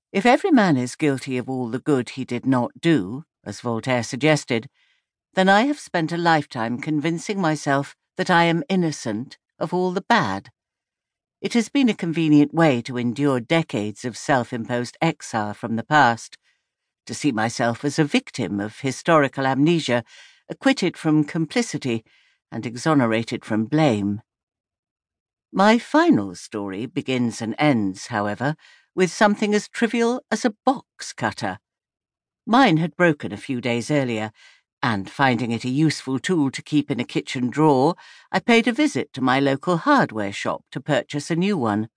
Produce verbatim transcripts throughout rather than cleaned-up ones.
If every man is guilty of all the good he did not do, as Voltaire suggested, then I have spent a lifetime convincing myself that I am innocent of all the bad. It has been a convenient way to endure decades of self-imposed exile from the past, to see myself as a victim of historical amnesia, acquitted from complicity and exonerated from blame. My final story begins and ends, however, with something as trivial as a box cutter. Mine had broken a few days earlier, and finding it a useful tool to keep in a kitchen drawer, I paid a visit to my local hardware shop to purchase a new one.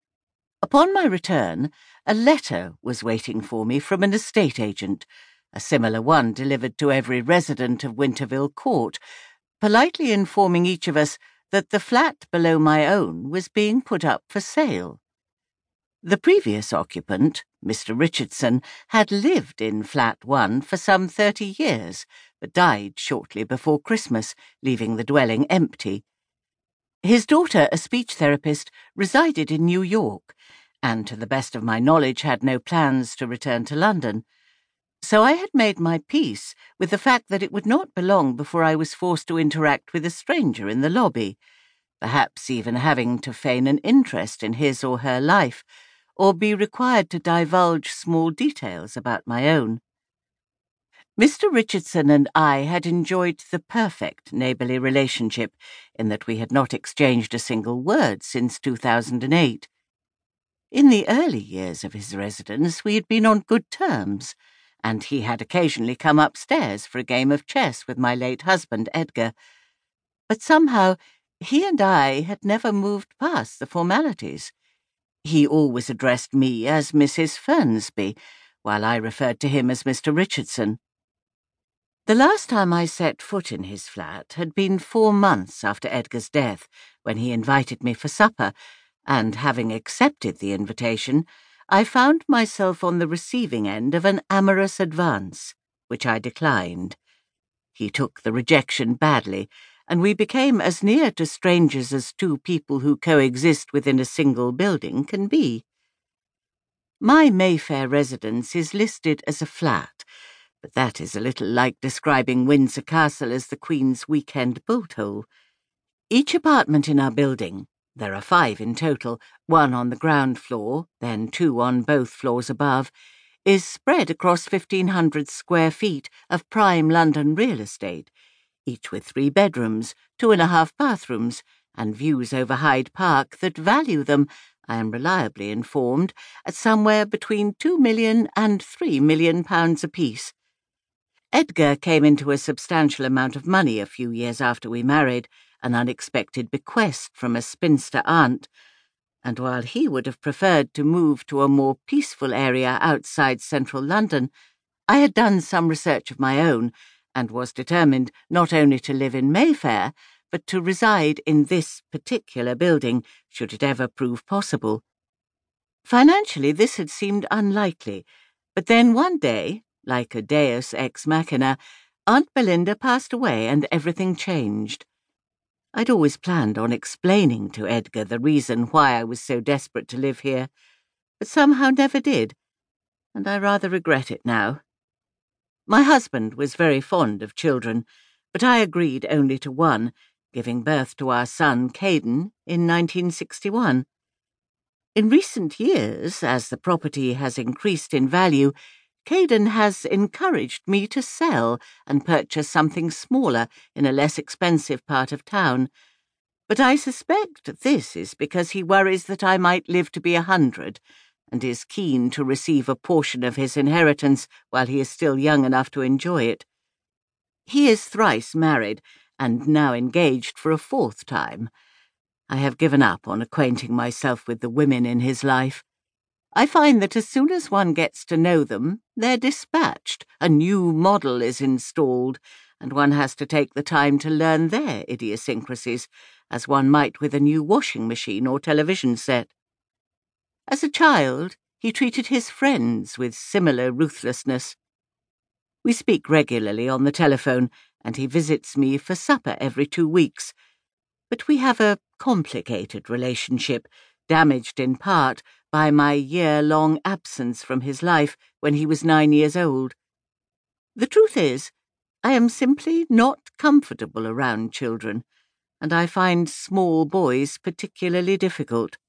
Upon my return, a letter was waiting for me from an estate agent, a similar one delivered to every resident of Winterville Court, politely informing each of us that the flat below my own was being put up for sale. The previous occupant, Mister Richardson, had lived in Flat One for some thirty years, but died shortly before Christmas, leaving the dwelling empty. His daughter, a speech therapist, resided in New York, and to the best of my knowledge had no plans to return to London. So I had made my peace with the fact that it would not be long before I was forced to interact with a stranger in the lobby, perhaps even having to feign an interest in his or her life, or be required to divulge small details about my own. Mister Richardson and I had enjoyed the perfect neighbourly relationship in that we had not exchanged a single word since two thousand eight. In the early years of his residence we had been on good terms, and he had occasionally come upstairs for a game of chess with my late husband, Edgar. But somehow he and I had never moved past the formalities. He always addressed me as Missus Fernsby, while I referred to him as Mister Richardson. The last time I set foot in his flat had been four months after Edgar's death, when he invited me for supper, and having accepted the invitation, I found myself on the receiving end of an amorous advance, which I declined. He took the rejection badly, and we became as near to strangers as two people who coexist within a single building can be. My Mayfair residence is listed as a flat, but that is a little like describing Windsor Castle as the Queen's weekend boat hole. Each apartment in our building, there are five in total, one on the ground floor, then two on both floors above, is spread across fifteen hundred square feet of prime London real estate, each with three bedrooms, two and a half bathrooms, and views over Hyde Park that value them, I am reliably informed, at somewhere between two million and three million pounds apiece. Edgar came into a substantial amount of money a few years after we married, an unexpected bequest from a spinster aunt, and while he would have preferred to move to a more peaceful area outside central London, I had done some research of my own, and was determined not only to live in Mayfair, but to reside in this particular building, should it ever prove possible. Financially, this had seemed unlikely, but then one day, like a deus ex machina, Aunt Belinda passed away and everything changed. I'd always planned on explaining to Edgar the reason why I was so desperate to live here, but somehow never did, and I rather regret it now. My husband was very fond of children, but I agreed only to one, giving birth to our son Caden in nineteen sixty-one. In recent years, as the property has increased in value, Caden has encouraged me to sell and purchase something smaller in a less expensive part of town, but I suspect this is because he worries that I might live to be a hundred, and is keen to receive a portion of his inheritance while he is still young enough to enjoy it. He is thrice married, and now engaged for a fourth time. I have given up on acquainting myself with the women in his life. I find that as soon as one gets to know them, they're dispatched, a new model is installed, and one has to take the time to learn their idiosyncrasies, as one might with a new washing machine or television set. As a child, he treated his friends with similar ruthlessness. We speak regularly on the telephone, and he visits me for supper every two weeks, but we have a complicated relationship, damaged in part by my year-long absence from his life when he was nine years old. The truth is, I am simply not comfortable around children, and I find small boys particularly difficult.